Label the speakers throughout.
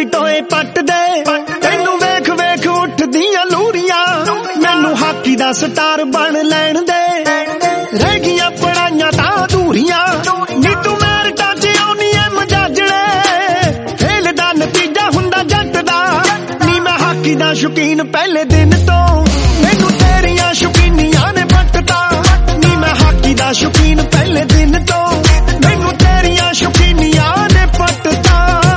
Speaker 1: ਵੀ ਟੋਏ ਪੱਟਦੇ ਤੈਨੂੰ ਵੇਖ ਵੇਖ ਉੱਠਦੀਆਂ ਲੂਰੀਆਂ ਮੈਨੂੰ ਹਾਕੀ ਦਾ ਸਟਾਰ ਬਣ ਲੈਣ ਦੇ ਰਹਿ ਗਈਆਂ ਪੜਾਈਆਂ ਤਾਂ ਅਧੂਰੀਆਂ ਨੀ ਤੂੰ ਮੈਰਿਟਾਂ 'ਚ ਆਉਣੀ ਐ ਮਜਾਜਣੇ ਫੇਲ ਦਾ ਨਤੀਜਾ ਹੁੰਦਾ ਜੱਟ ਦਾ ਨੀ ਮੈਂ ਹਾਕੀ ਦਾ ਸ਼ੌਕੀਨ ਪਹਿਲੇ ਦਿਨ ਤੋਂ ਮੈਨੂੰ ਤੇਰੀਆਂ ਸ਼ੌਕੀਨੀਆਂ ਨੇ ਪੱਟਤਾ ਨੀ ਮੈਂ ਹਾਕੀ ਦਾ ਸ਼ੌਕੀਨ ਪਹਿਲੇ ਦਿਨ ਤੋਂ ਮੈਨੂੰ ਤੇਰੀਆਂ ਸ਼ੌਕੀਨੀਆਂ ਨੇ ਪੱਟਤਾ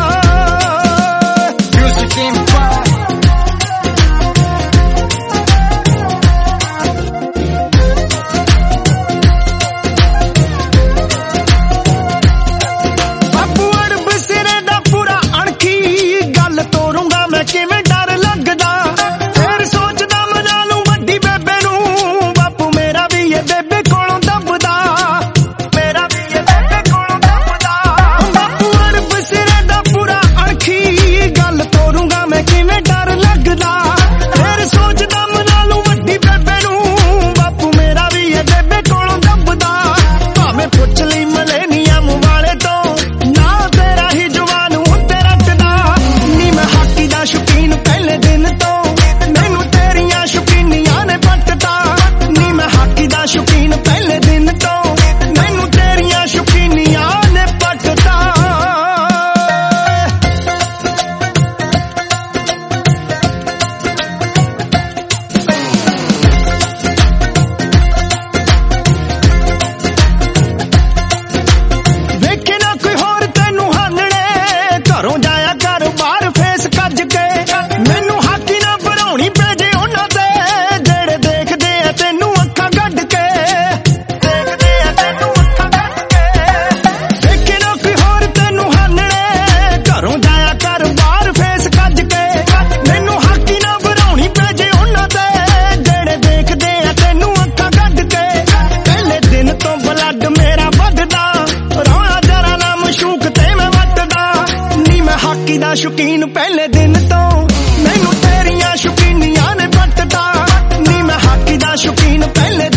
Speaker 1: ਬਾਪੂ ਅੜਬ ਸਿਰੇ ਦਾ ਪੂਰਾ ਅਣਖੀ ਗੱਲ ਤੋਰੂੰਗਾ ਮੈਂ ਕਿਵੇਂ ਡਰ ਲੱਗਦਾ ਫੇਰ ਸੋਚਦਾ ਮਨਾ ਲੂੰ ਵੱਡੀ ਬੇਬੇ ਨੂੰ ਬਾਪੂ ਮੇਰਾ ਵੀ ਇਹ ਬੇਬੇ ਕੋਲੋਂ ਦੱਬਦਾ ਮੇਰਾ ਵੀ ਇਹ ਬੇਬੇ ਕੋਲੋਂ ਦੱਬਦਾ ਬਾਪੂ ਅੜਬ ਸਿਰੇ ਦਾ ਪੂਰਾ ਅਣਖੀ ਗੱਲ ਤੋਰੂੰਗਾ ਮੈਂ ਕਿਵੇਂ ਡਰ ਲੱਗਦਾ ਫੇਰ ਸੋਚਦਾ ਮਨਾ ਲੂੰ ਵੱਡੀ ਬੇਬੇ ਨੂੰ ਬਾਪੂ ਮੇਰਾ ਵੀ ਇਹ ਬੇਬੇ ਕੋਲੋਂ ਦੱਬਦਾ ਭਾਵੇਂ ਪੁੱਛ ਲਈ ਮਲੇਨੀਅਮ ਵਾਲੇ ਤੋਂ ਨਾ ਤੇਰਾ ਹੀ ਜਵਾਨ ਉੱਤੇ ਰੱਖਦਾ ਨੀ ਮੈਂ ਹਾਕੀ ਦਾ ਸ਼ੌਕੀਨ ਪਹਿਲੇ ਦਿਨ ਤੋਂ ਮੈਨੂੰ ਤੇਰੀਆਂ ਸ਼ੌਕੀਨੀਆਂ ਨੇ ਪੱਟਤਾ ਨੀ ਮੈਂ ਹਾਕੀ ਦਾ ਸ਼ੌਕੀਨ ਪਹਿਲੇ ਦਿਨ ਤੋਂ ਮੈਨੂੰ ਤੇਰੀਆਂ ਸ਼ੌਕੀਨੀਆਂ ਨੇ ਪੱਟਤਾ ਵੇਖੇ ਨਾ ਕੋਈ ਹੋਰ ਤੈਨੂੰ ਹਾਨਣੇ ਘਰੋਂ ਜਾਇਆ ਕਰ ਬਾਹਰ ਫੇਸ ਕੱਜ ਕੇ ਮੈਨੂੰ ਹਾਕੀ ਨਾ ਬਣਾਉਣੀ ਪੈ ਜੇ ਉਹਨਾਂ ਤੇ ਜਿਹੜੇ ਦੇਖਦੇ ਆ ਤੈਨੂੰ ਅੱਖਾਂ ਕੱਢ ਕੇ ਦੇਖਦੇ ਆ ਤੈਨੂੰ ਅੱਖਾਂ ਕੱਢ ਕੇ ਵੇਖੇ ਨਾ ਕੋਈ ਹੋਰ ਤੈਨੂੰ ਹਾਨਣੇ ਘਰੋਂ ਜਾਇਆ ਕਰ ਬਾਹਰ ਫੇਸ ਕੱਜ ਕੇ ਮੈਨੂੰ ਹਾਕੀ ਨਾ ਬਣਾਉਣੀ ਪੈ ਜੇ ਉਹਨਾਂ ਤੇ ਜਿਹੜੇ ਦੇਖਦੇ ਆ ਤੈਨੂੰ ਅੱਖਾਂ ਕੱਢ ਕੇ ਪਹਿਲੇ ਦਿਨ ਤੋਂ ਬਲੱਡ ਮੇਰਾ ਵੱਧਦਾ ਰੌਲਾ ਜਰਾ ਨਾ ਮਸ਼ੂਕ ਤੇ ਮੈਂ ਵੱਟਦਾ ਨੀ ਮੈਂ ਹਾਕੀ ਦਾ ਸ਼ੌਕੀਨ ਪਹਿਲੇ ਦਿਨ ਤੋਂ ਮੈਨੂੰ ਤੇਰੀਆਂ ਸ਼ੌਕੀਨੀਆਂ ਨੇ ਪੱਟਦਾ ਨੀ ਮੈਂ ਹਾਕੀ ਦਾ ਸ਼ੌਕੀਨ ਪਹਿਲੇ